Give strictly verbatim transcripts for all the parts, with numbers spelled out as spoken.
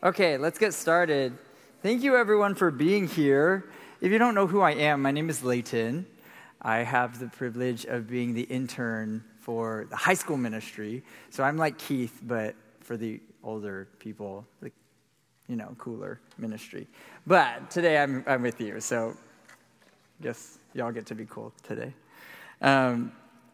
Okay, let's get started. Thank you, everyone, for being here. If you don't know who I am, my name is Layton. I have the privilege of being the intern for the high school ministry. So I'm like Keith, but for the older people, the, you know, cooler ministry. But today I'm I'm with you, so I guess y'all get to be cool today. Um,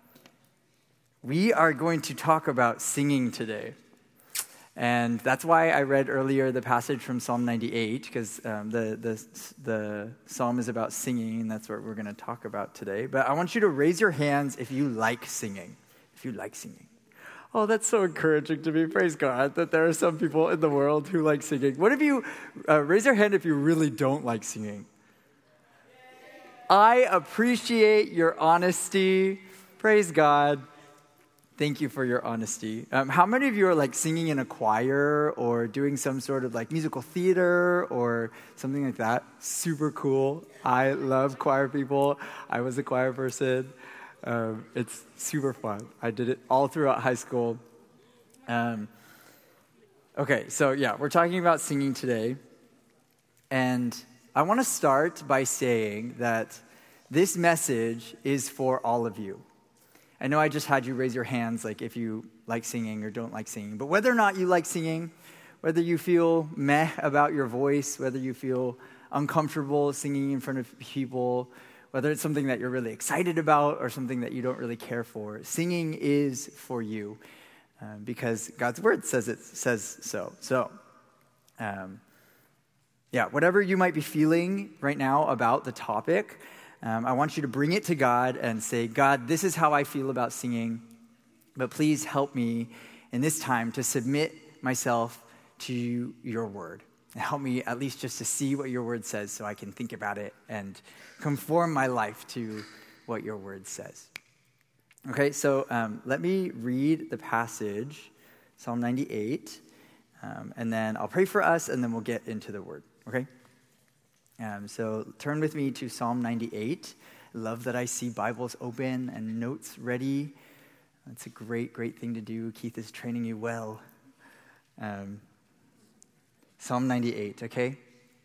we are going to talk about singing today. And that's why I read earlier the passage from Psalm ninety-eight, because um, the, the the psalm is about singing, and that's what we're going to talk about today. But I want you to raise your hands if you like singing. If you like singing. Oh, that's so encouraging to me. Praise God that there are some people in the world who like singing. What if you, uh, raise your hand if you really don't like singing? I appreciate your honesty. Praise God. Thank you for your honesty. Um, how many of you are like singing in a choir or doing some sort of like musical theater or something like that? Super cool. I love choir people. I was a choir person. Um, it's super fun. I did it all throughout high school. Um, okay, so yeah, we're talking about singing today. And I want to start by saying that this message is for all of you. I know I just had you raise your hands, like if you like singing or don't like singing. But whether or not you like singing, whether you feel meh about your voice, whether you feel uncomfortable singing in front of people, whether it's something that you're really excited about or something that you don't really care for, singing is for you uh, because God's word says it says so. So, um, yeah, whatever you might be feeling right now about the topic, Um, I want you to bring it to God and say, God, this is how I feel about singing, but please help me in this time to submit myself to your word. And help me at least just to see what your word says so I can think about it and conform my life to what your word says. Okay, so um, let me read the passage, Psalm ninety-eight, um, and then I'll pray for us, and then we'll get into the word, okay? Um, so turn with me to Psalm ninety-eight. I love that I see Bibles open and notes ready. That's a great, great thing to do. Keith is training you well. Um, Psalm ninety-eight, okay?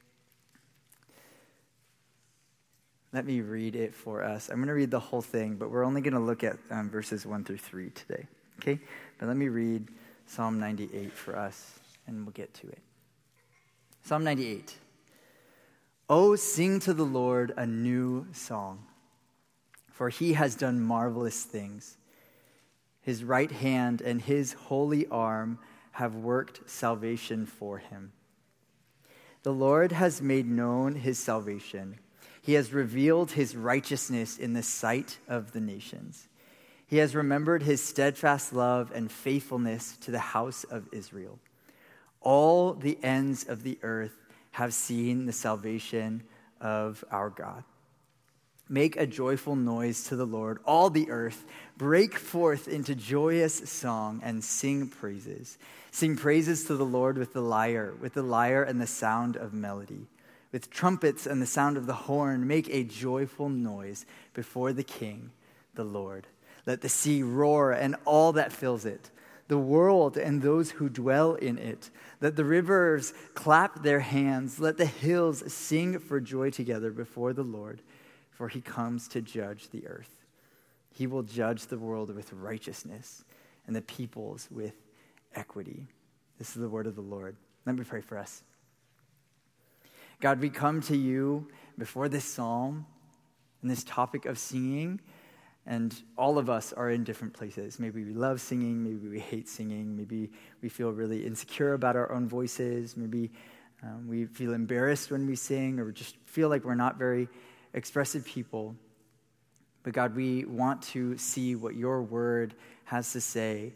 Let me read it for us. I'm going to read the whole thing, but we're only going to look at um, verses one through three today, okay? But let me read Psalm ninety-eight for us, and we'll get to it. Psalm ninety-eight. Oh, sing to the Lord a new song, for he has done marvelous things. His right hand and his holy arm have worked salvation for him. The Lord has made known his salvation. He has revealed his righteousness in the sight of the nations. He has remembered his steadfast love and faithfulness to the house of Israel. All the ends of the earth have seen the salvation of our God. Make a joyful noise to the Lord, all the earth. Break forth into joyous song and sing praises. Sing praises to the Lord with the lyre, with the lyre and the sound of melody. With trumpets and the sound of the horn, make a joyful noise before the King, the Lord. Let the sea roar and all that fills it, the world and those who dwell in it. Let the rivers clap their hands. Let the hills sing for joy together before the Lord, for he comes to judge the earth. He will judge the world with righteousness and the peoples with equity. This is the word of the Lord. Let me pray for us. God, we come to you before this psalm and this topic of singing. And all of us are in different places. Maybe we love singing, maybe we hate singing, maybe we feel really insecure about our own voices, maybe um, we feel embarrassed when we sing, or just feel like we're not very expressive people. But God, we want to see what your word has to say.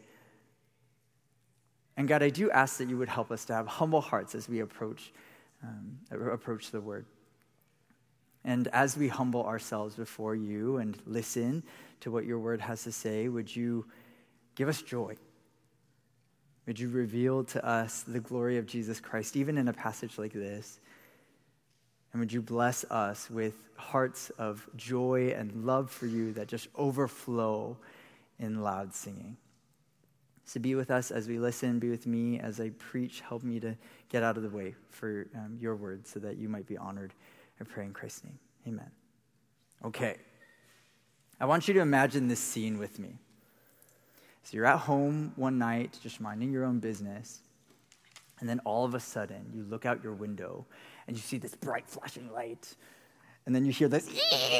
And God, I do ask that you would help us to have humble hearts as we approach, um, approach the word. And as we humble ourselves before you and listen to what your word has to say, would you give us joy? Would you reveal to us the glory of Jesus Christ, even in a passage like this? And would you bless us with hearts of joy and love for you that just overflow in loud singing? So be with us as we listen. Be with me as I preach. Help me to get out of the way for um, your word so that you might be honored. I pray in Christ's name. Amen. Okay. I want you to imagine this scene with me. So you're at home one night, just minding your own business, and then all of a sudden, you look out your window, and you see this bright flashing light, and then you hear this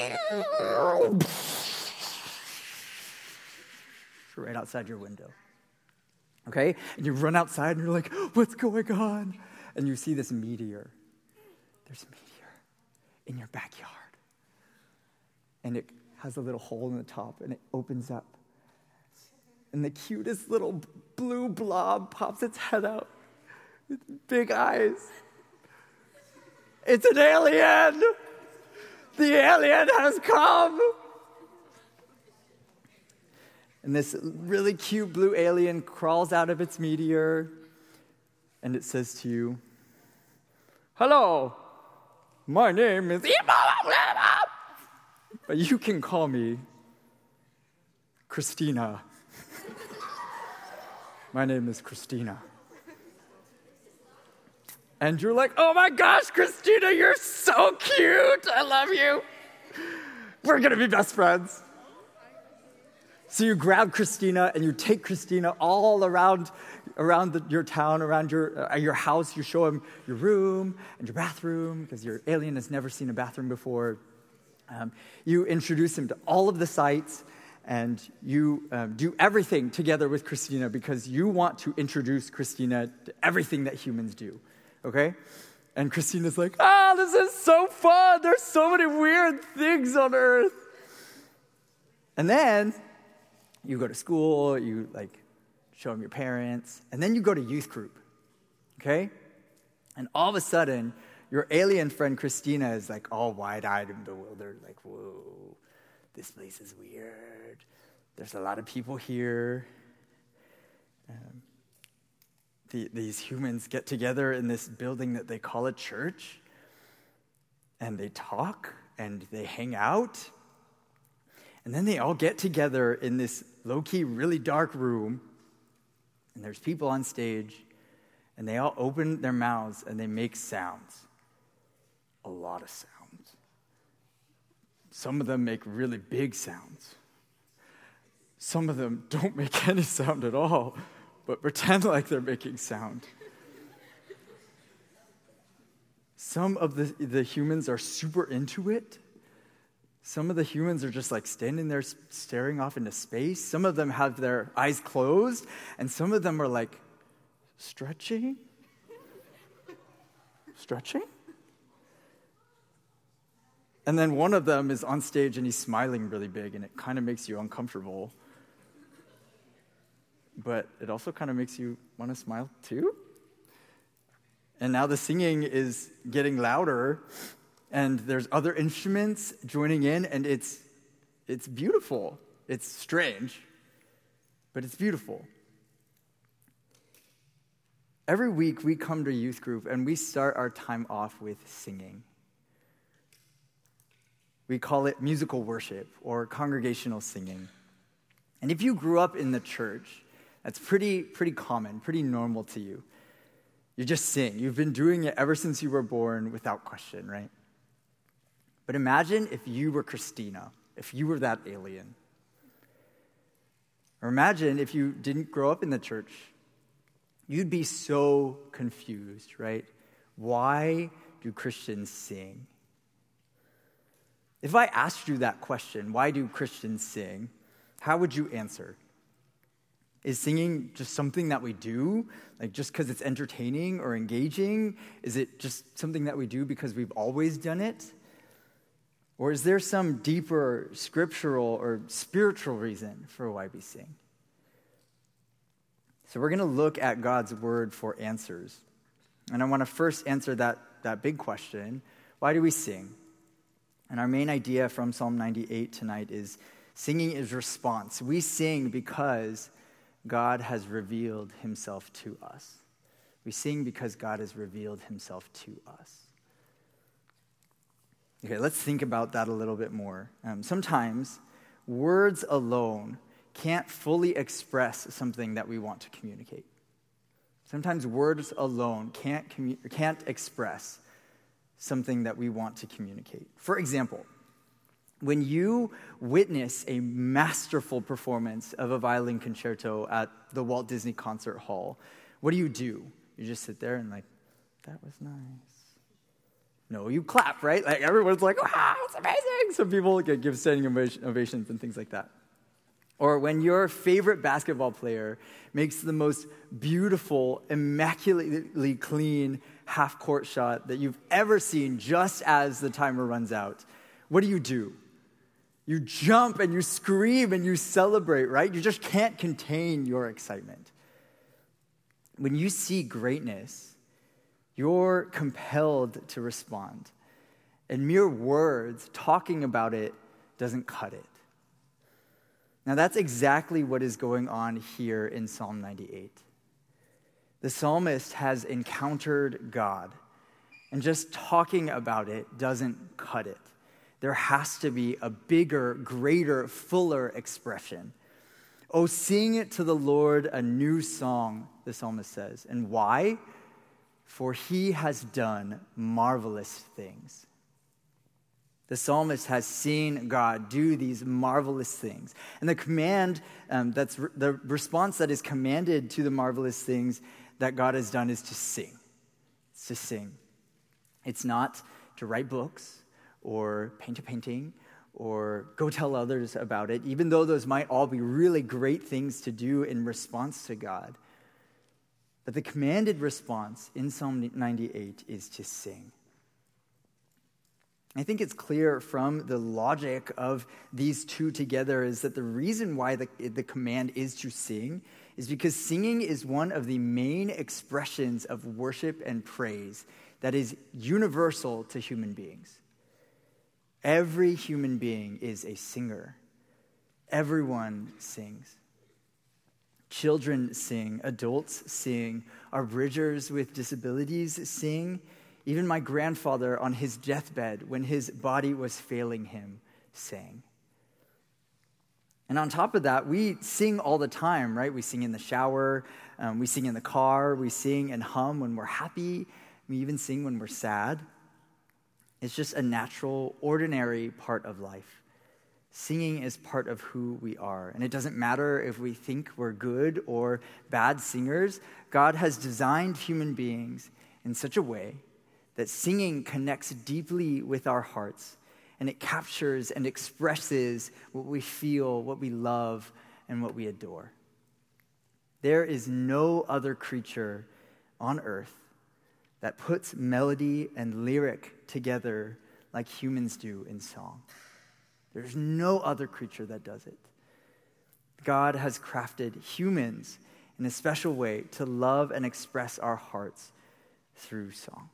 right outside your window. Okay? And you run outside, and you're like, what's going on? And you see this meteor. There's a meteor in your backyard. And it has a little hole in the top, and it opens up. And the cutest little blue blob pops its head out with big eyes. It's an alien! The alien has come! And this really cute blue alien crawls out of its meteor, and it says to you, hello, my name is... But you can call me Christina. My name is Christina. And you're like, oh my gosh, Christina, you're so cute. I love you. We're going to be best friends. So you grab Christina and you take Christina all around around the, your town, around your uh, your house. You show him your room and your bathroom because your alien has never seen a bathroom before. Um, you introduce him to all of the sites, and you um, do everything together with Christina because you want to introduce Christina to everything that humans do, okay? And Christina's like, ah, this is so fun. There's so many weird things on Earth. And then you go to school, you like show them your parents, and then you go to youth group, okay? And all of a sudden, your alien friend Christina is like all wide-eyed and bewildered, like, whoa, this place is weird. There's a lot of people here. Um, the, these humans get together in this building that they call a church, and they talk, and they hang out. And then they all get together in this low-key, really dark room, and there's people on stage, and they all open their mouths, and they make sounds. A lot of sounds. Some of them make really big sounds. Some of them don't make any sound at all, but pretend like they're making sound. Some of the, the humans are super into it. Some of the humans are just like standing there staring off into space. Some of them have their eyes closed, and some of them are like stretching. Stretching? And then one of them is on stage and he's smiling really big, and it kind of makes you uncomfortable. But it also kind of makes you want to smile too. And now the singing is getting louder, and there's other instruments joining in, and it's it's beautiful. It's strange, but it's beautiful. Every week we come to youth group and we start our time off with singing. We call it musical worship or congregational singing. And if you grew up in the church, that's pretty pretty common, pretty normal to you. You just sing. You've been doing it ever since you were born without question, right? But imagine if you were Christina, if you were that alien. Or imagine if you didn't grow up in the church. You'd be so confused, right? Why do Christians sing? If I asked you that question, why do Christians sing, how would you answer? Is singing just something that we do, like just because it's entertaining or engaging? Is it just something that we do because we've always done it? Or is there some deeper scriptural or spiritual reason for why we sing? So we're going to look at God's word for answers. And I want to first answer that, that big question, why do we sing? And our main idea from Psalm ninety-eight tonight is singing is response. We sing because God has revealed himself to us. We sing because God has revealed himself to us. Okay, let's think about that a little bit more. Um, sometimes words alone can't fully express something that we want to communicate. Sometimes words alone can't commu- can't express something that we want to communicate. For example, when you witness a masterful performance of a violin concerto at the Walt Disney Concert Hall, what do you do? You just sit there and like, that was nice. No, you clap, right? Like everyone's like, wow, it's amazing. Some people give standing ovations and things like that. Or when your favorite basketball player makes the most beautiful, immaculately clean half-court shot that you've ever seen just as the timer runs out, what do you do? You jump and you scream and you celebrate, right? You just can't contain your excitement. When you see greatness, you're compelled to respond. And mere words, talking about it, doesn't cut it. Now, that's exactly what is going on here in Psalm ninety-eight. The psalmist has encountered God, and just talking about it doesn't cut it. There has to be a bigger, greater, fuller expression. Oh, sing to the Lord a new song, the psalmist says. And why? For he has done marvelous things. The psalmist has seen God do these marvelous things. And the command, um, that's re- the response that is commanded to the marvelous things that God has done is to sing. It's to sing. It's not to write books or paint a painting or go tell others about it, even though those might all be really great things to do in response to God. But the commanded response in Psalm ninety-eight is to sing. I think it's clear from the logic of these two together is that the reason why the, the command is to sing is because singing is one of the main expressions of worship and praise that is universal to human beings. Every human being is a singer. Everyone sings. Children sing, adults sing, our bridgers with disabilities sing. Even my grandfather on his deathbed, when his body was failing him, sang. And on top of that, we sing all the time, right? We sing in the shower, um, we sing in the car, we sing and hum when we're happy, we even sing when we're sad. It's just a natural, ordinary part of life. Singing is part of who we are. And it doesn't matter if we think we're good or bad singers. God has designed human beings in such a way that singing connects deeply with our hearts, and it captures and expresses what we feel, what we love, and what we adore. There is no other creature on earth that puts melody and lyric together like humans do in song. There's no other creature that does it. God has crafted humans in a special way to love and express our hearts through song.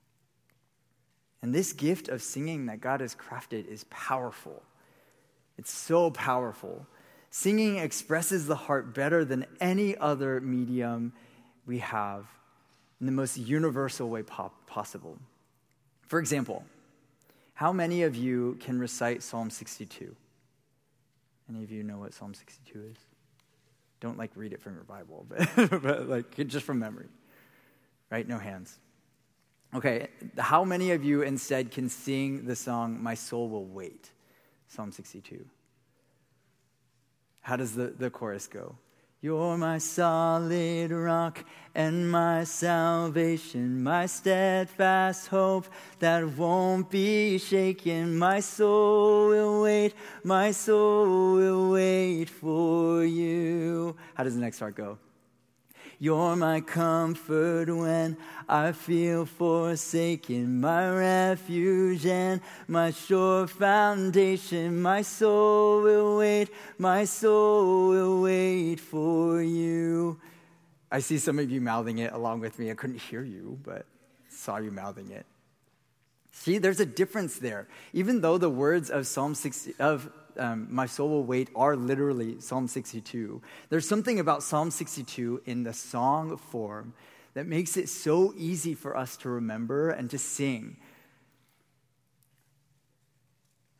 And this gift of singing that God has crafted is powerful. It's so powerful. Singing expresses the heart better than any other medium we have in the most universal way pop- possible. For example, how many of you can recite Psalm sixty-two? Any of you know what Psalm sixty-two is? Don't like read it from your Bible, but, but like just from memory, right? No hands. Okay, how many of you instead can sing the song, My Soul Will Wait, Psalm sixty-two? How does the, the chorus go? You're my solid rock and my salvation, my steadfast hope that won't be shaken. My soul will wait, my soul will wait for you. How does the next part go? You're my comfort when I feel forsaken, my refuge and my sure foundation. My soul will wait, my soul will wait for you. I see some of you mouthing it along with me. I couldn't hear you, but saw you mouthing it. See, there's a difference there. Even though the words of Psalm sixty of Um, my soul will wait are literally Psalm sixty-two. There's something about Psalm sixty-two in the song form that makes it so easy for us to remember and to sing.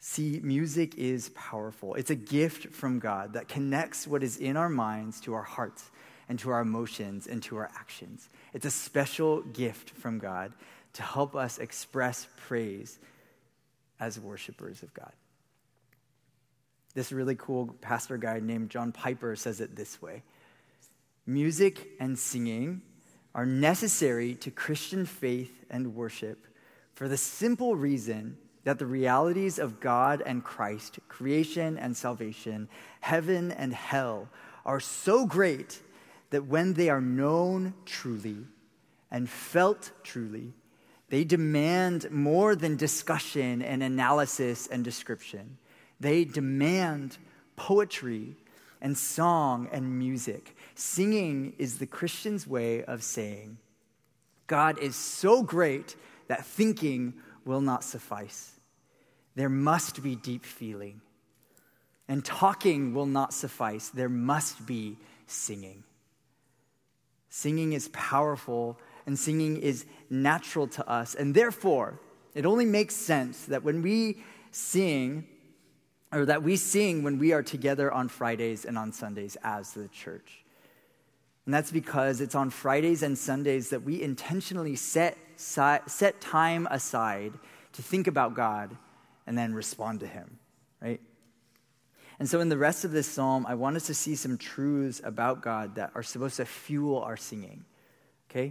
See, music is powerful. It's a gift from God that connects what is in our minds to our hearts and to our emotions and to our actions. It's a special gift from God to help us express praise as worshipers of God. This really cool pastor guy named John Piper says it this way: music and singing are necessary to Christian faith and worship for the simple reason that the realities of God and Christ, creation and salvation, heaven and hell, are so great that when they are known truly and felt truly, they demand more than discussion and analysis and description. They demand poetry and song and music. Singing is the Christian's way of saying, God is so great that thinking will not suffice. There must be deep feeling. And talking will not suffice. There must be singing. Singing is powerful, and singing is natural to us. And therefore, it only makes sense that when we sing, or that we sing when we are together on Fridays and on Sundays as the church. And that's because it's on Fridays and Sundays that we intentionally set, set time aside to think about God and then respond to him, right? And so in the rest of this psalm, I want us to see some truths about God that are supposed to fuel our singing, okay?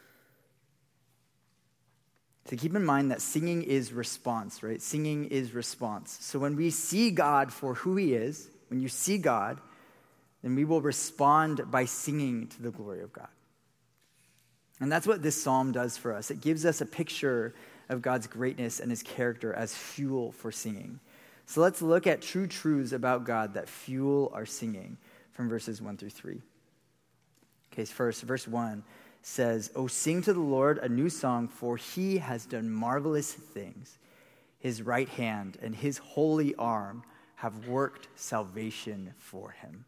So keep in mind that singing is response, right? Singing is response. So when we see God for who he is, when you see God, then we will respond by singing to the glory of God. And that's what this psalm does for us. It gives us a picture of God's greatness and his character as fuel for singing. So let's look at true truths about God that fuel our singing from verses one through three. Okay, first, verse one says, "Oh, sing to the Lord a new song, for he has done marvelous things. His right hand and his holy arm have worked salvation for him."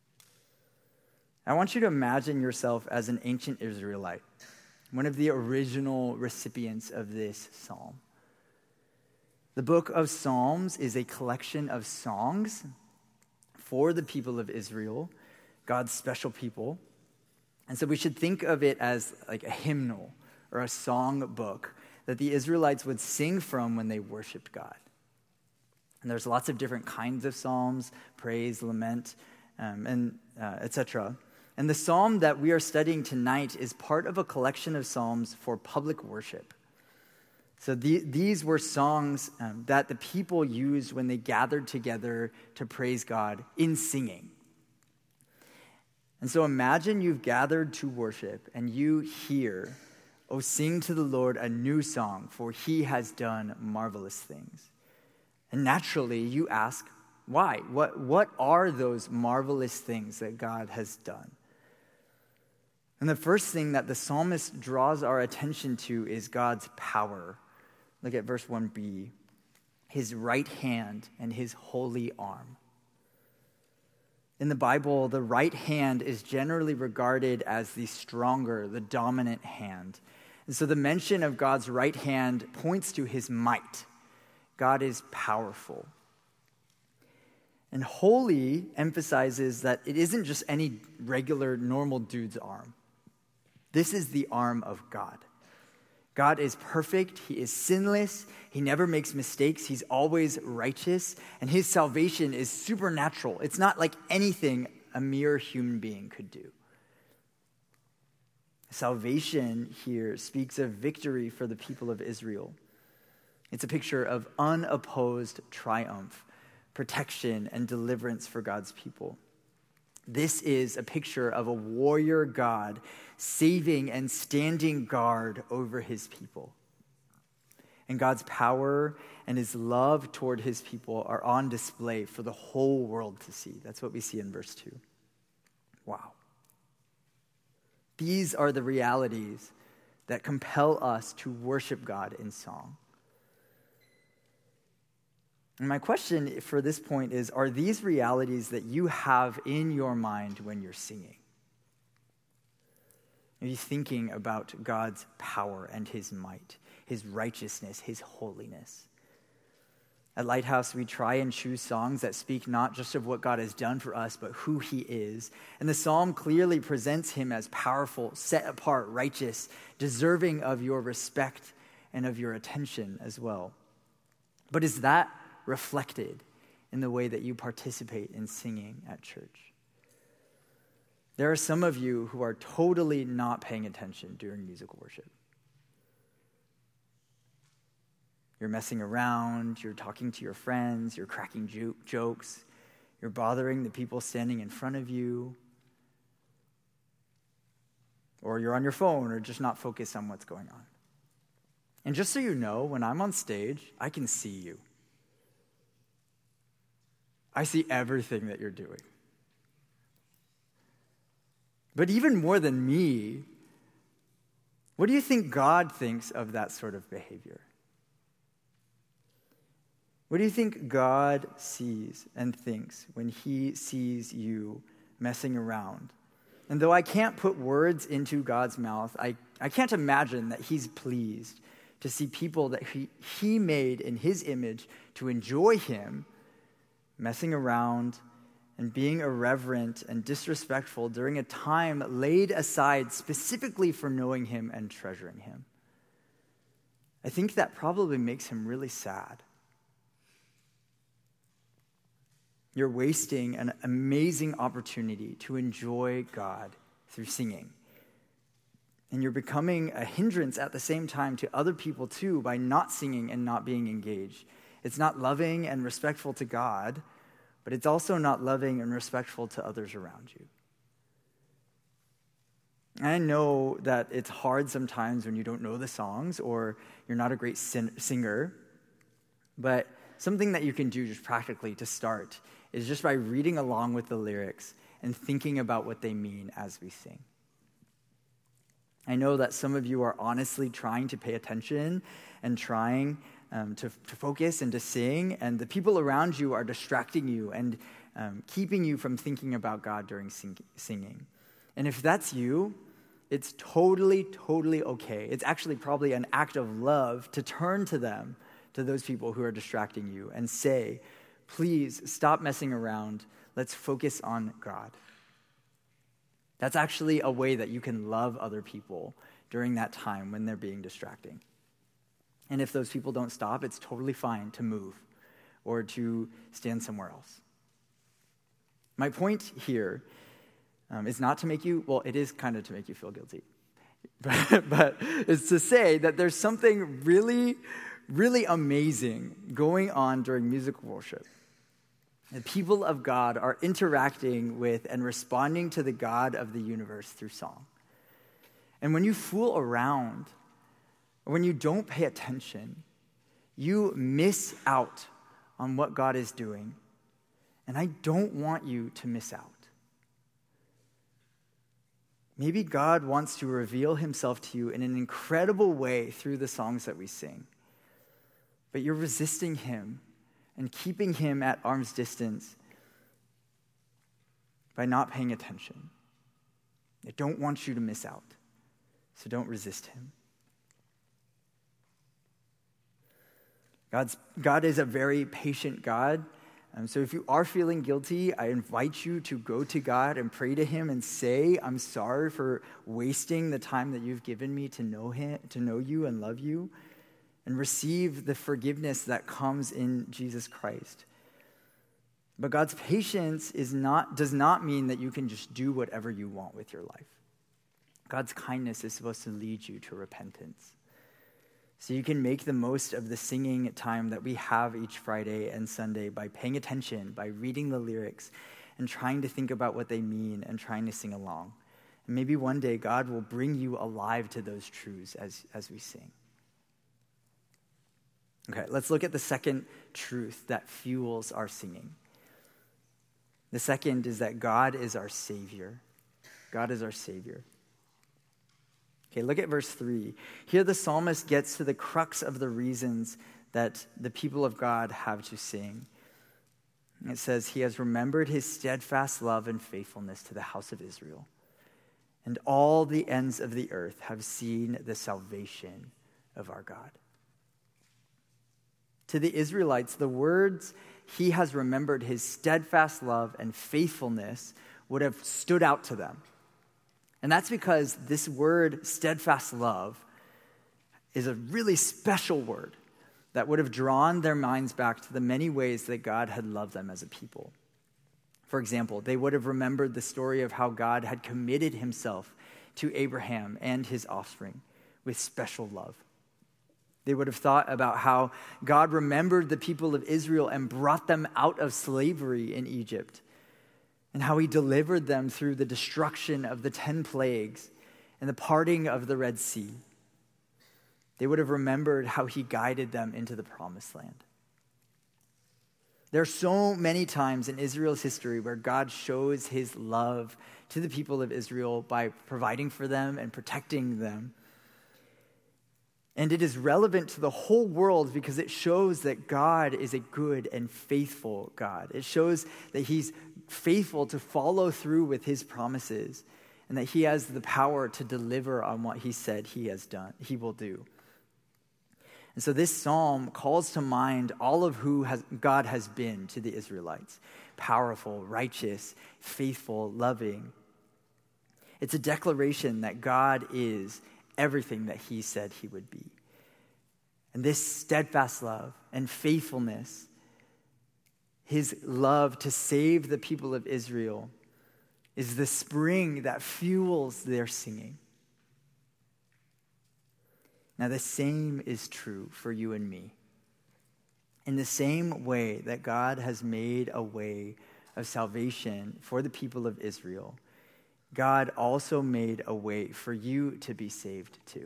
I want you to imagine yourself as an ancient Israelite, one of the original recipients of this psalm. The book of Psalms is a collection of songs for the people of Israel, God's special people. And so we should think of it as like a hymnal or a song book that the Israelites would sing from when they worshiped God. And there's lots of different kinds of psalms, praise, lament, um, and uh, et cetera. And the psalm that we are studying tonight is part of a collection of psalms for public worship. So the, these were songs um, that the people used when they gathered together to praise God in singing. And so imagine you've gathered to worship and you hear, "Oh, sing to the Lord a new song, for he has done marvelous things." And naturally you ask, why? What, what are those marvelous things that God has done? And the first thing that the psalmist draws our attention to is God's power. Look at verse one b. His right hand and his holy arm. In the Bible, the right hand is generally regarded as the stronger, the dominant hand. And so the mention of God's right hand points to his might. God is powerful. And holy emphasizes that it isn't just any regular, normal dude's arm. This is the arm of God. God is perfect. He is sinless. He never makes mistakes. He's always righteous. And his salvation is supernatural. It's not like anything a mere human being could do. Salvation here speaks of victory for the people of Israel. It's a picture of unopposed triumph, protection, and deliverance for God's people. This is a picture of a warrior God saving and standing guard over his people. And God's power and his love toward his people are on display for the whole world to see. That's what we see in verse two. Wow. These are the realities that compel us to worship God in song. And my question for this point is, are these realities that you have in your mind when you're singing? Are you thinking about God's power and his might, his righteousness, his holiness? At Lighthouse, we try and choose songs that speak not just of what God has done for us, but who he is. And the psalm clearly presents him as powerful, set apart, righteous, deserving of your respect and of your attention as well. But is that reflected in the way that you participate in singing at church? There are some of you who are totally not paying attention during musical worship. You're messing around, you're talking to your friends, you're cracking jo- jokes, you're bothering the people standing in front of you, or you're on your phone or just not focused on what's going on. And just so you know, when I'm on stage, I can see you. I see everything that you're doing. But even more than me, what do you think God thinks of that sort of behavior? What do you think God sees and thinks when he sees you messing around? And though I can't put words into God's mouth, I, I can't imagine that he's pleased to see people that he, he made in his image to enjoy him messing around and being irreverent and disrespectful during a time laid aside specifically for knowing him and treasuring him. I think that probably makes him really sad. You're wasting an amazing opportunity to enjoy God through singing. And you're becoming a hindrance at the same time to other people too by not singing and not being engaged. It's not loving and respectful to God, but it's also not loving and respectful to others around you. I know that it's hard sometimes when you don't know the songs or you're not a great sin- singer, but something that you can do just practically to start is just by reading along with the lyrics and thinking about what they mean as we sing. I know that some of you are honestly trying to pay attention and trying um, to, to focus and to sing, and the people around you are distracting you and um, keeping you from thinking about God during sing- singing. And if that's you, it's totally, totally okay. It's actually probably an act of love to turn to them, to those people who are distracting you, and say, please stop messing around. Let's focus on God. That's actually a way that you can love other people during that time when they're being distracting. And if those people don't stop, it's totally fine to move or to stand somewhere else. My point here um, is not to make you, well, it is kind of to make you feel guilty, but, but it's to say that there's something really, really amazing going on during musical worship. The people of God are interacting with and responding to the God of the universe through song. And when you fool around, or when you don't pay attention, you miss out on what God is doing. And I don't want you to miss out. Maybe God wants to reveal himself to you in an incredible way through the songs that we sing. But you're resisting him and keeping him at arm's distance by not paying attention. I don't want you to miss out, so don't resist him. God's, God is a very patient God. Um, so if you are feeling guilty, I invite you to go to God and pray to him and say, I'm sorry for wasting the time that you've given me to know him, to know you and love you, and receive the forgiveness that comes in Jesus Christ. But God's patience is not does not mean that you can just do whatever you want with your life. God's kindness is supposed to lead you to repentance. So you can make the most of the singing time that we have each Friday and Sunday by paying attention, by reading the lyrics, and trying to think about what they mean and trying to sing along. And maybe one day God will bring you alive to those truths as, as we sing. Okay, let's look at the second truth that fuels our singing. The second is that God is our Savior. God is our Savior. Okay, look at verse three. Here the psalmist gets to the crux of the reasons that the people of God have to sing. It says, he has remembered his steadfast love and faithfulness to the house of Israel. And all the ends of the earth have seen the salvation of our God. To the Israelites, the words, he has remembered his steadfast love and faithfulness, would have stood out to them. And that's because this word, steadfast love, is a really special word that would have drawn their minds back to the many ways that God had loved them as a people. For example, they would have remembered the story of how God had committed himself to Abraham and his offspring with special love. They would have thought about how God remembered the people of Israel and brought them out of slavery in Egypt, and how he delivered them through the destruction of the ten plagues and the parting of the Red Sea. They would have remembered how he guided them into the promised land. There are so many times in Israel's history where God shows his love to the people of Israel by providing for them and protecting them. And it is relevant to the whole world because it shows that God is a good and faithful God. It shows that he's faithful to follow through with his promises and that he has the power to deliver on what he said he has done, he will do. And so this psalm calls to mind all of who has, God has been to the Israelites: powerful, righteous, faithful, loving. It's a declaration that God is everything that he said he would be. And this steadfast love and faithfulness, his love to save the people of Israel, is the spring that fuels their singing. Now, the same is true for you and me. In the same way that God has made a way of salvation for the people of Israel, God also made a way for you to be saved too.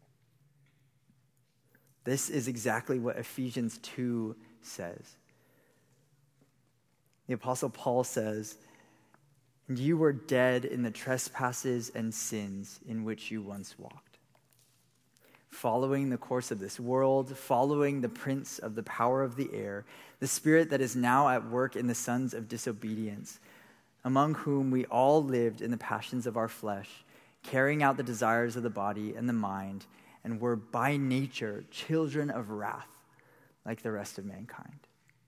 This is exactly what Ephesians two says. The Apostle Paul says, "And you were dead in the trespasses and sins in which you once walked, following the course of this world, following the prince of the power of the air, the spirit that is now at work in the sons of disobedience, among whom we all lived in the passions of our flesh, carrying out the desires of the body and the mind, and were by nature children of wrath, like the rest of mankind."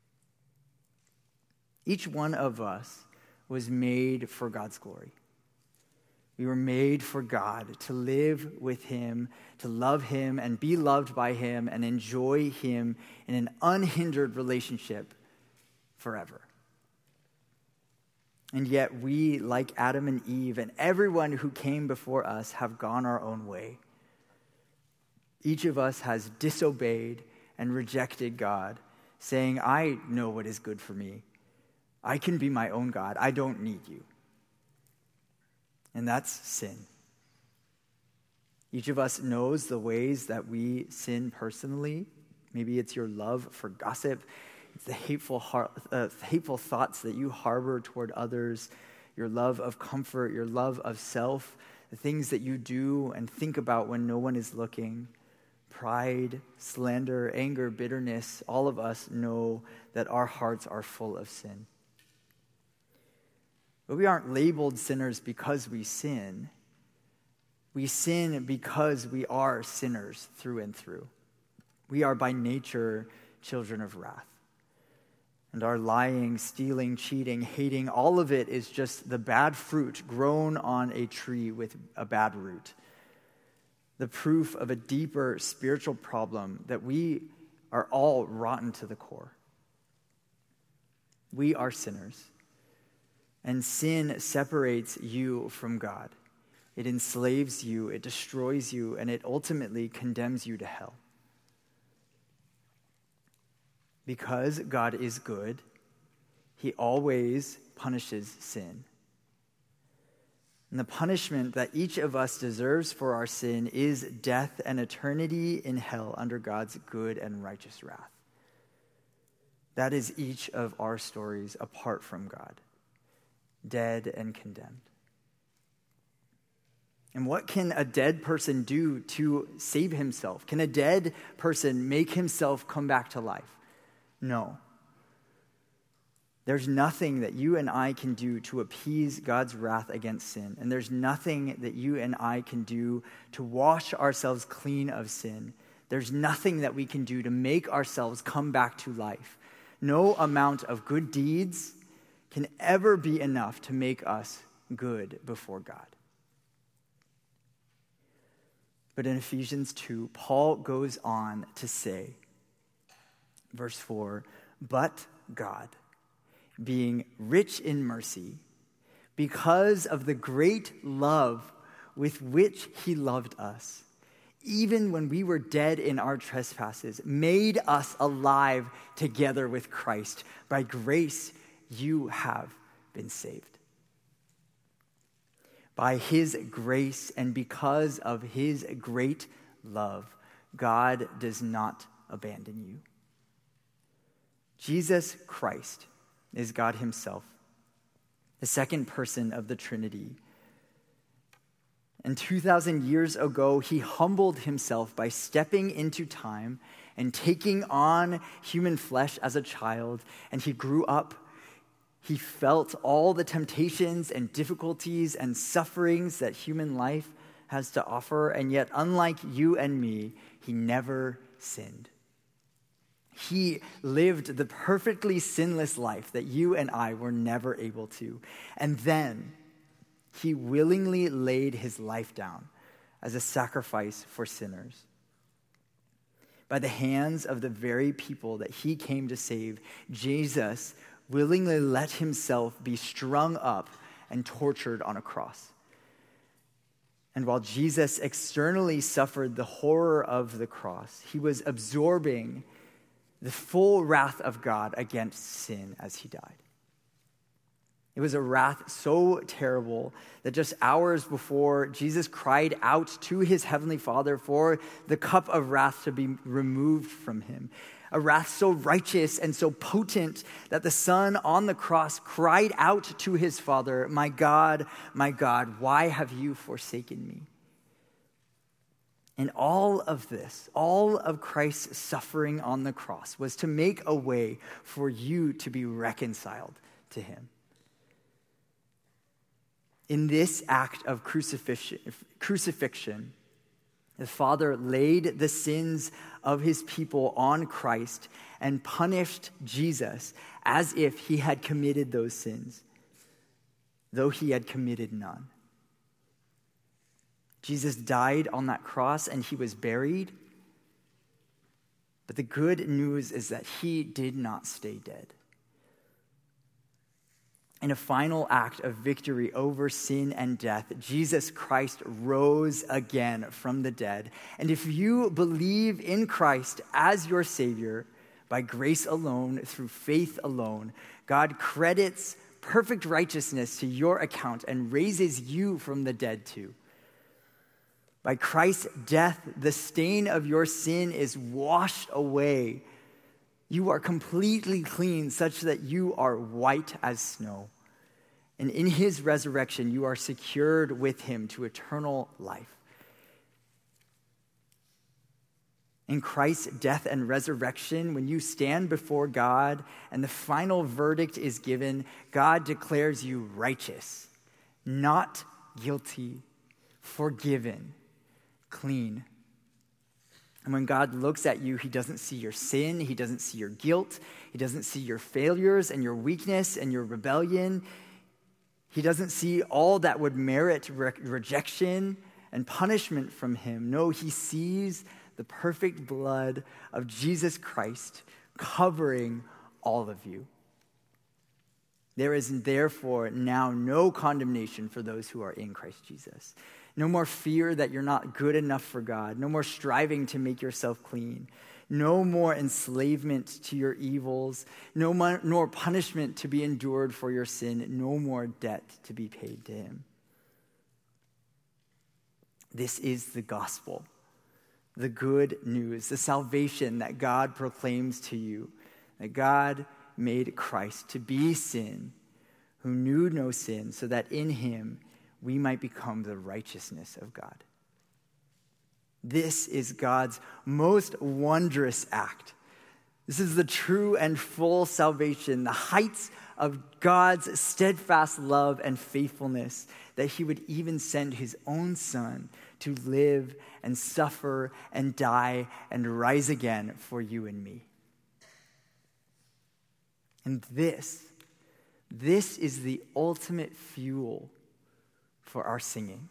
Each one of us was made for God's glory. We were made for God, to live with him, to love him and be loved by him and enjoy him in an unhindered relationship forever. And yet we, like Adam and Eve and everyone who came before us, have gone our own way. Each of us has disobeyed and rejected God, saying, "I know what is good for me. I can be my own God. I don't need you." And that's sin. Each of us knows the ways that we sin personally. Maybe it's your love for gossip. It's the hateful, uh, hateful thoughts that you harbor toward others, your love of comfort, your love of self, the things that you do and think about when no one is looking. Pride, slander, anger, bitterness, all of us know that our hearts are full of sin. But we aren't labeled sinners because we sin. We sin because we are sinners through and through. We are by nature children of wrath. And our lying, stealing, cheating, hating, all of it is just the bad fruit grown on a tree with a bad root. The proof of a deeper spiritual problem that we are all rotten to the core. We are sinners. And sin separates you from God. It enslaves you, it destroys you, and it ultimately condemns you to hell. Because God is good, he always punishes sin. And the punishment that each of us deserves for our sin is death and eternity in hell under God's good and righteous wrath. That is each of our stories apart from God, dead and condemned. And what can a dead person do to save himself? Can a dead person make himself come back to life? No. There's nothing that you and I can do to appease God's wrath against sin. And there's nothing that you and I can do to wash ourselves clean of sin There's nothing that we can do to make ourselves come back to life. No amount of good deeds can ever be enough to make us good before God. But in Ephesians two, Paul goes on to say, verse four, but God, being rich in mercy, because of the great love with which he loved us, even when we were dead in our trespasses, made us alive together with Christ. By grace you have been saved. By his grace and because of his great love, God does not abandon you. Jesus Christ is God himself, the second person of the Trinity. And two thousand years ago, he humbled himself by stepping into time and taking on human flesh as a child. And he grew up. He felt all the temptations and difficulties and sufferings that human life has to offer. And yet, unlike you and me, he never sinned. He lived the perfectly sinless life that you and I were never able to. And then he willingly laid his life down as a sacrifice for sinners. By the hands of the very people that he came to save, Jesus willingly let himself be strung up and tortured on a cross. And while Jesus externally suffered the horror of the cross, he was absorbing the full wrath of God against sin as he died. It was a wrath so terrible that just hours before, Jesus cried out to his heavenly Father for the cup of wrath to be removed from him. A wrath so righteous and so potent that the Son on the cross cried out to his Father, "My God, my God, why have you forsaken me?" And all of this, all of Christ's suffering on the cross was to make a way for you to be reconciled to him. In this act of crucifixion, crucifixion, the Father laid the sins of his people on Christ and punished Jesus as if he had committed those sins, though he had committed none. Jesus died on that cross and he was buried. But the good news is that he did not stay dead. In a final act of victory over sin and death, Jesus Christ rose again from the dead. And if you believe in Christ as your Savior, by grace alone, through faith alone, God credits perfect righteousness to your account and raises you from the dead too. By Christ's death, the stain of your sin is washed away. You are completely clean, such that you are white as snow. And in his resurrection, you are secured with him to eternal life. In Christ's death and resurrection, when you stand before God and the final verdict is given, God declares you righteous, not guilty, forgiven, clean. And when God looks at you, he doesn't see your sin, he doesn't see your guilt, he doesn't see your failures and your weakness and your rebellion. He doesn't see all that would merit re- rejection and punishment from him. No, he sees the perfect blood of Jesus Christ covering all of you. There is therefore now no condemnation for those who are in Christ Jesus. No more fear that you're not good enough for God. No more striving to make yourself clean. No more enslavement to your evils. No more, nor punishment to be endured for your sin. No more debt to be paid to him. This is the gospel, the good news, the salvation that God proclaims to you, that God made Christ to be sin, who knew no sin, so that in him we might become the righteousness of God. This is God's most wondrous act. This is the true and full salvation, the heights of God's steadfast love and faithfulness, that he would even send his own Son to live and suffer and die and rise again for you and me. And this, this is the ultimate fuel for our singing.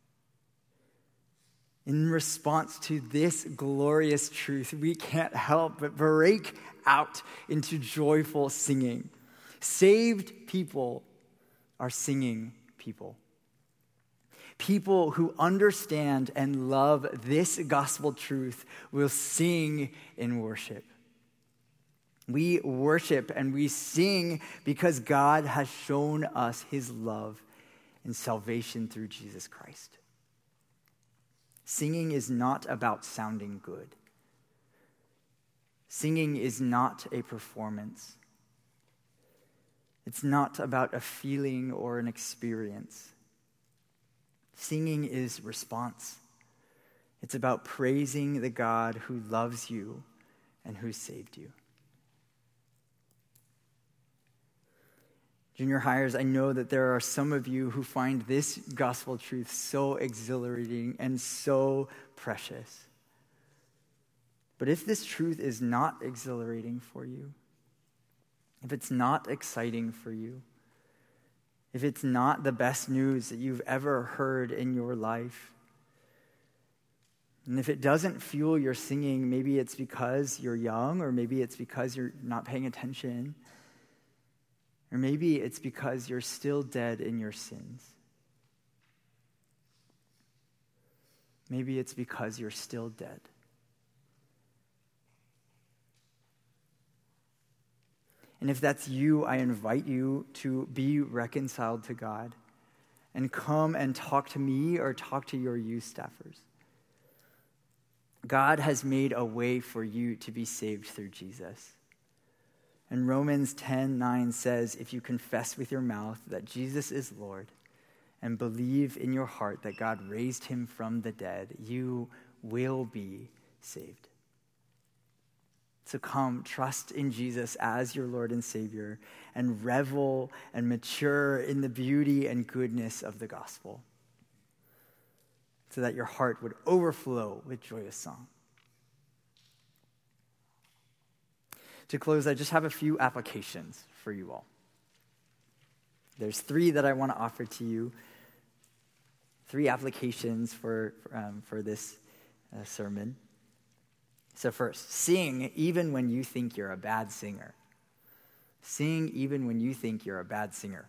In response to this glorious truth, we can't help but break out into joyful singing. Saved people are singing people. People who understand and love this gospel truth will sing in worship. We worship and we sing because God has shown us his love and salvation through Jesus Christ. Singing is not about sounding good. Singing is not a performance. It's not about a feeling or an experience. Singing is response. It's about praising the God who loves you and who saved you. Junior hires, I know that there are some of you who find this gospel truth so exhilarating and so precious. But if this truth is not exhilarating for you, if it's not exciting for you, if it's not the best news that you've ever heard in your life, and if it doesn't fuel your singing, maybe it's because you're young, or maybe it's because you're not paying attention, or maybe it's because you're still dead in your sins. Maybe it's because you're still dead. And if that's you, I invite you to be reconciled to God and come and talk to me or talk to your youth staffers. God has made a way for you to be saved through Jesus. And Romans ten nine says, if you confess with your mouth that Jesus is Lord and believe in your heart that God raised him from the dead, you will be saved. So come, trust in Jesus as your Lord and Savior, and revel and mature in the beauty and goodness of the gospel, so that your heart would overflow with joyous song. To close, I just have a few applications for you all. There's three that I want to offer to you. Three applications for, um, for this uh, sermon. So first, sing even when you think you're a bad singer. Sing even when you think you're a bad singer.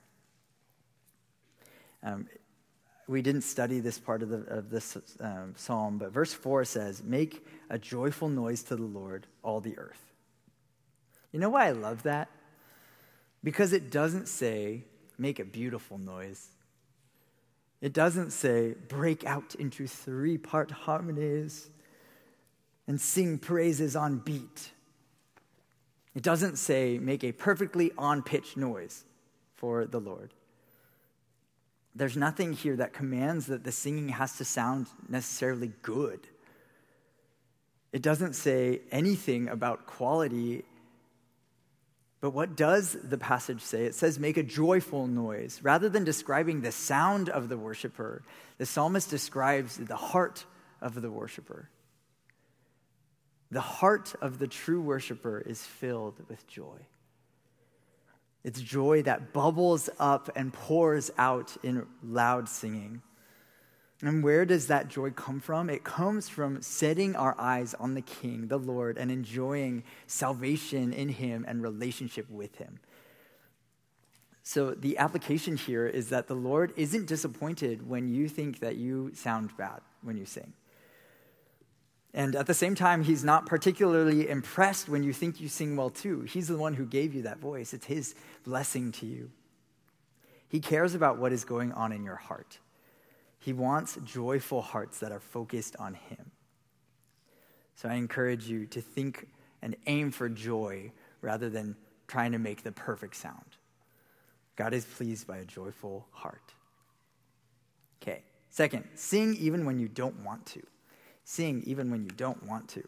Um, we didn't study this part of, the, of this um, psalm, but verse four says, make a joyful noise to the Lord, all the earth. You know why I love that? Because it doesn't say, make a beautiful noise. It doesn't say, break out into three-part harmonies and sing praises on beat. It doesn't say, make a perfectly on-pitch noise for the Lord. There's nothing here that commands that the singing has to sound necessarily good. It doesn't say anything about quality. But what does the passage say? It says, make a joyful noise. Rather than describing the sound of the worshiper, the psalmist describes the heart of the worshiper. The heart of the true worshiper is filled with joy. It's joy that bubbles up and pours out in loud singing. And where does that joy come from? It comes from setting our eyes on the King, the Lord, and enjoying salvation in him and relationship with him. So the application here is that the Lord isn't disappointed when you think that you sound bad when you sing. And at the same time, he's not particularly impressed when you think you sing well too. He's the one who gave you that voice. It's his blessing to you. He cares about what is going on in your heart. He wants joyful hearts that are focused on him. So I encourage you to think and aim for joy rather than trying to make the perfect sound. God is pleased by a joyful heart. Okay, second, sing even when you don't want to. Sing even when you don't want to.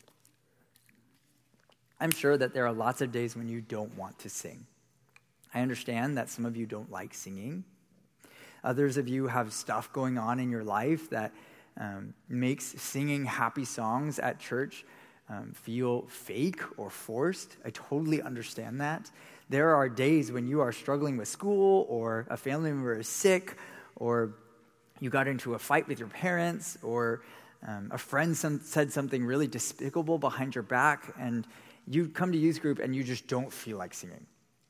I'm sure that there are lots of days when you don't want to sing. I understand that some of you don't like singing. Others of you have stuff going on in your life that um, makes singing happy songs at church um, feel fake or forced. I totally understand that. There are days when you are struggling with school, or a family member is sick, or you got into a fight with your parents, or um, a friend some, said something really despicable behind your back, and you come to youth group and you just don't feel like singing.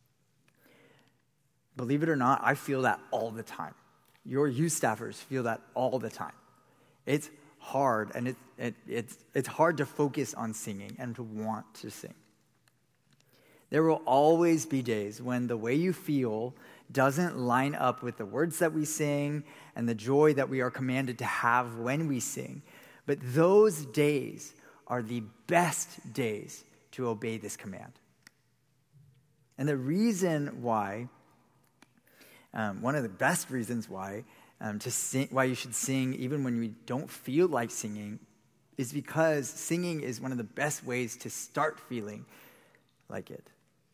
Believe it or not, I feel that all the time. Your youth staffers feel that all the time. It's hard, and it, it, it's, it's hard to focus on singing and to want to sing. There will always be days when the way you feel doesn't line up with the words that we sing and the joy that we are commanded to have when we sing. But those days are the best days to obey this command. And the reason why, um, one of the best reasons why, um, to sing, why you should sing even when you don't feel like singing, is because singing is one of the best ways to start feeling like it.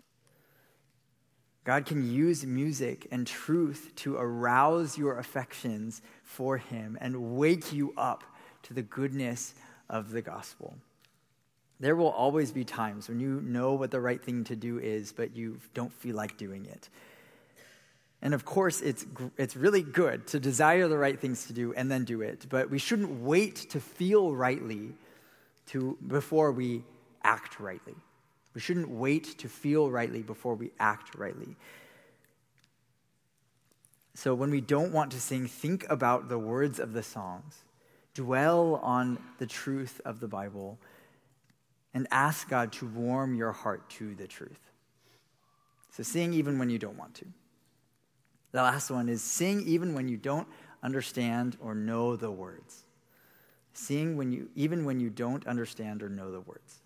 God can use music and truth to arouse your affections for him and wake you up to the goodness of the gospel. There will always be times when you know what the right thing to do is, but you don't feel like doing it. And of course, it's it's really good to desire the right things to do and then do it, but we shouldn't wait to feel rightly to before we act rightly. We shouldn't wait to feel rightly before we act rightly. So when we don't want to sing, think about the words of the songs. Dwell on the truth of the Bible and ask God to warm your heart to the truth. So sing even when you don't want to. The last one is sing even when you don't understand or know the words. Sing when you even when you don't understand or know the words.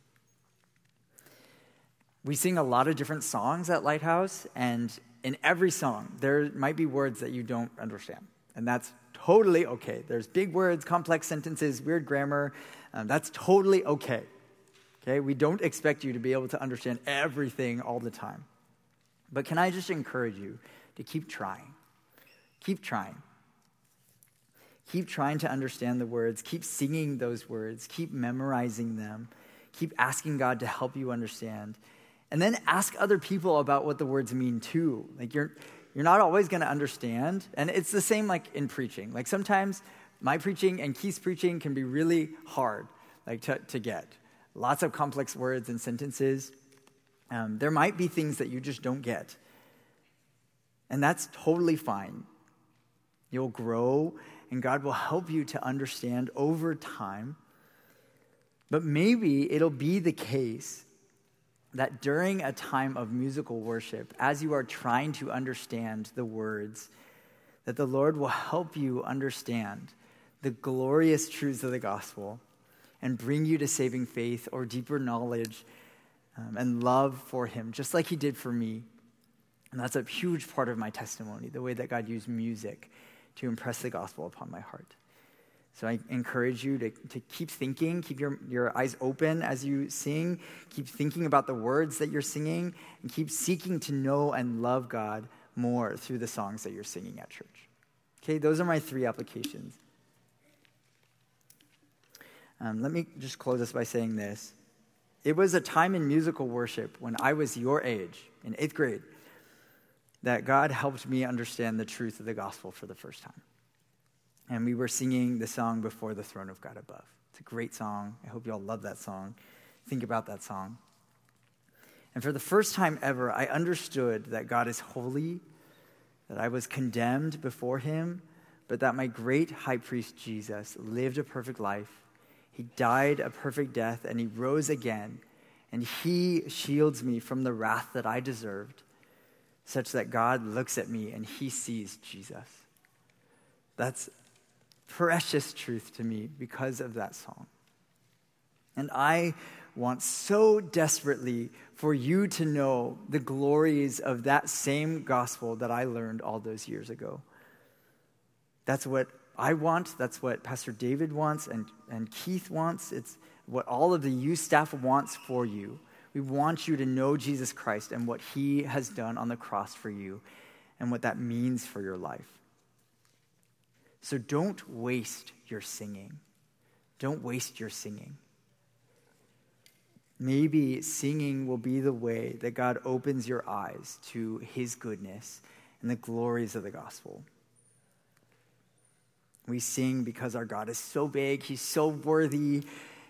We sing a lot of different songs at Lighthouse, and in every song, there might be words that you don't understand, and that's totally okay. There's big words, complex sentences, weird grammar. Um, that's totally okay. Okay, we don't expect you to be able to understand everything all the time. But can I just encourage you to keep trying? Keep trying. Keep trying to understand the words. Keep singing those words. Keep memorizing them. Keep asking God to help you understand. And then ask other people about what the words mean too. Like you're you're not always going to understand. And it's the same like in preaching. Like sometimes my preaching and Keith's preaching can be really hard like to, to get. Lots of complex words and sentences. Um, there might be things that you just don't get. And that's totally fine. You'll grow and God will help you to understand over time. But maybe it'll be the case that during a time of musical worship, as you are trying to understand the words, that the Lord will help you understand the glorious truths of the gospel and bring you to saving faith or deeper knowledge um, and love for him, just like he did for me. And that's a huge part of my testimony, the way that God used music to impress the gospel upon my heart. So I encourage you to, to keep thinking, keep your, your eyes open as you sing, keep thinking about the words that you're singing, and keep seeking to know and love God more through the songs that you're singing at church. Okay, those are my three applications. Um, let me just close this by saying this. It was a time in musical worship when I was your age, in eighth grade, that God helped me understand the truth of the gospel for the first time. And we were singing the song Before the Throne of God Above. It's a great song. I hope you all love that song. Think about that song. And for the first time ever, I understood that God is holy, that I was condemned before him, but that my great high priest Jesus lived a perfect life. He died a perfect death, and he rose again. And he shields me from the wrath that I deserved, such that God looks at me and he sees Jesus. That's precious truth to me because of that song. And I want so desperately for you to know the glories of that same gospel that I learned all those years ago. That's what I want. That's what Pastor David wants and, and Keith wants. It's what all of the youth staff wants for you. We want you to know Jesus Christ and what he has done on the cross for you and what that means for your life. So don't waste your singing. Don't waste your singing. Maybe singing will be the way that God opens your eyes to his goodness and the glories of the gospel. We sing because our God is so big, he's so worthy.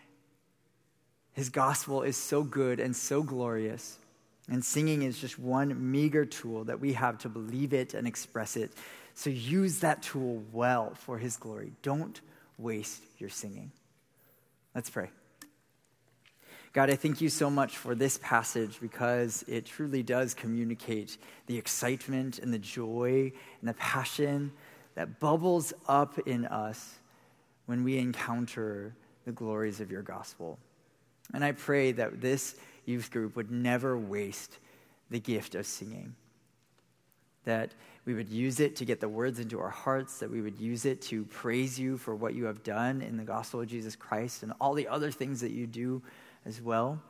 His gospel is so good and so glorious. And singing is just one meager tool that we have to believe it and express it. So use that tool well for his glory. Don't waste your singing. Let's pray. God, I thank you so much for this passage because it truly does communicate the excitement and the joy and the passion that bubbles up in us when we encounter the glories of your gospel. And I pray that this youth group would never waste the gift of singing, that we would use it to get the words into our hearts, that we would use it to praise you for what you have done in the gospel of Jesus Christ and all the other things that you do as well.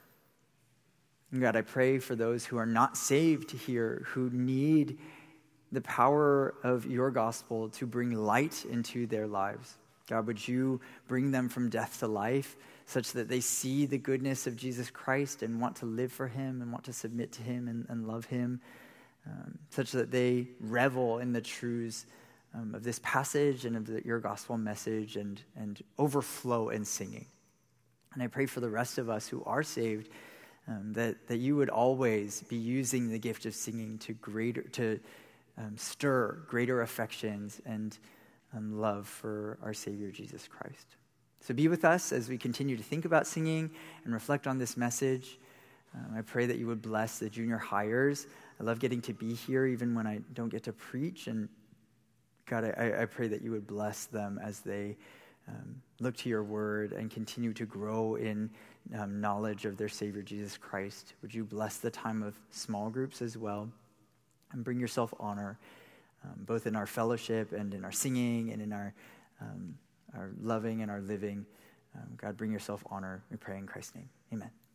And God, I pray for those who are not saved here, who need the power of your gospel to bring light into their lives. God, would you bring them from death to life such that they see the goodness of Jesus Christ and want to live for him and want to submit to him and, and love him, um, such that they revel in the truths um, of this passage and of the, your gospel message and, and overflow in singing. And I pray for the rest of us who are saved, um, that, that you would always be using the gift of singing to greater to um, stir greater affections and um, love for our Savior Jesus Christ. So be with us as we continue to think about singing and reflect on this message. Um, I pray that you would bless the junior hires. I love getting to be here even when I don't get to preach. And God, I, I pray that you would bless them as they Um, look to your word and continue to grow in um, knowledge of their Savior, Jesus Christ. Would you bless the time of small groups as well and bring yourself honor, um, both in our fellowship and in our singing and in our, um, our loving and our living. Um, God, bring yourself honor, we pray in Christ's name. Amen.